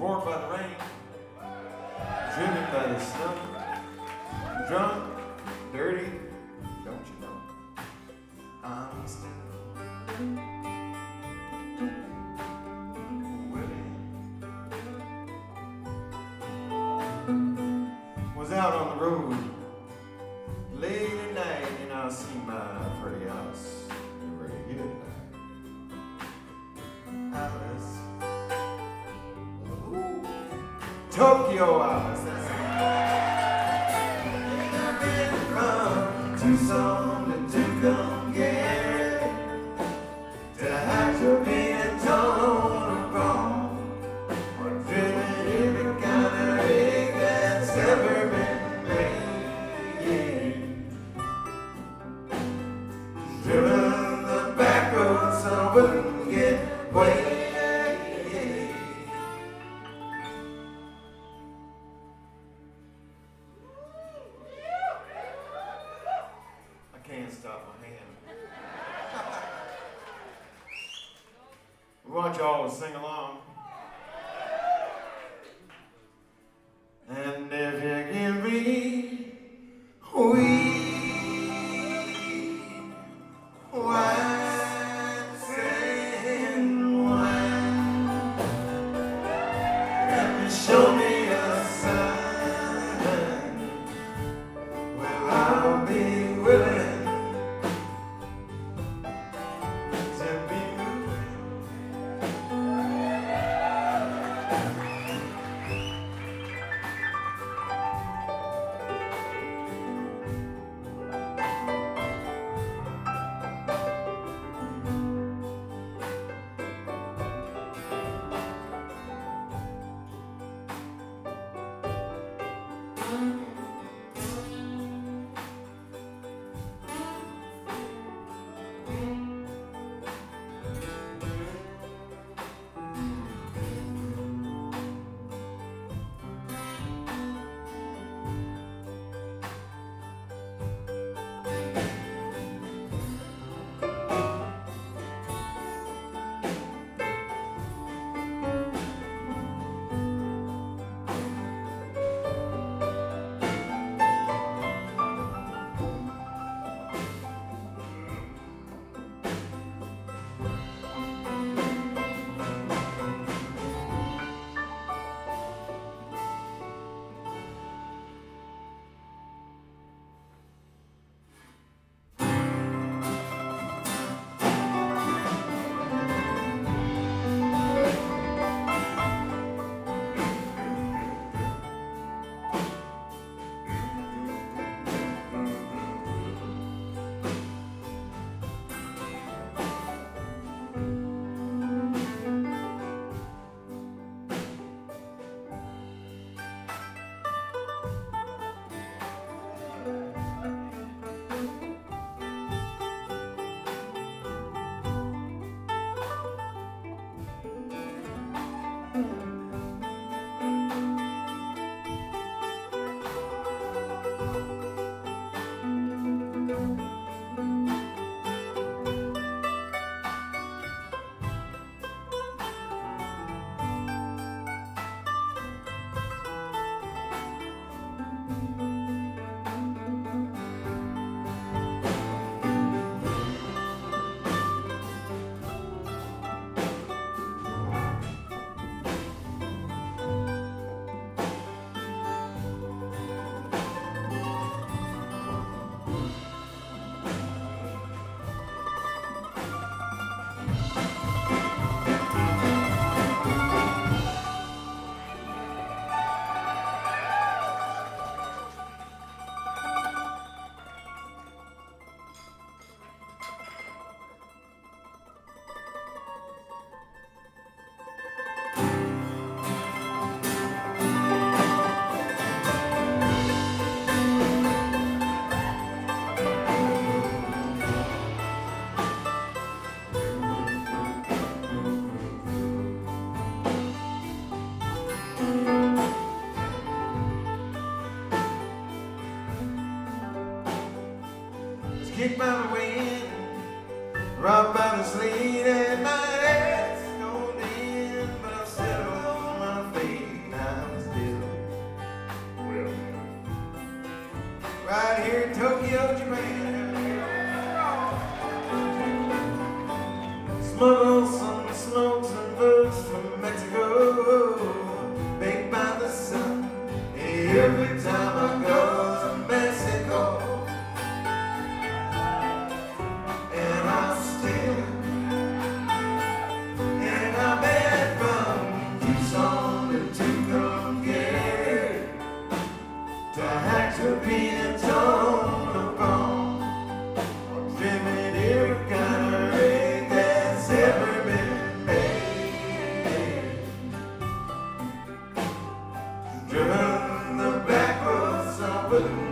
roared by the rain, driven by the snow, drunk, dirty, don't you know? I'm still willing. Was out on the road late at night and I see my pretty house ready to get Alice. Ooh. Tokyo Alice. That's it. I've been from Tucson to come get to have to be a tone wrong or driven every kind of rig that's ever been made. Driven the back road so I wouldn't get way. I can't stop my hand. We want y'all to sing along. And if you give me white sand wine, and show me a sign, well, I'll be willing to be moving. Kicked by the wind, robbed by the sleet, and my head's going in, but I'm still on my feet. smuggle some smokes and birds from Mexico, baked by the sun. Every time I go to Mexico, and I'm still, and I beg from Tucson to Tucumcari, to Tehachapi and Tonopah, or trimming every kind of rig that's ever been made. Driven the back roads of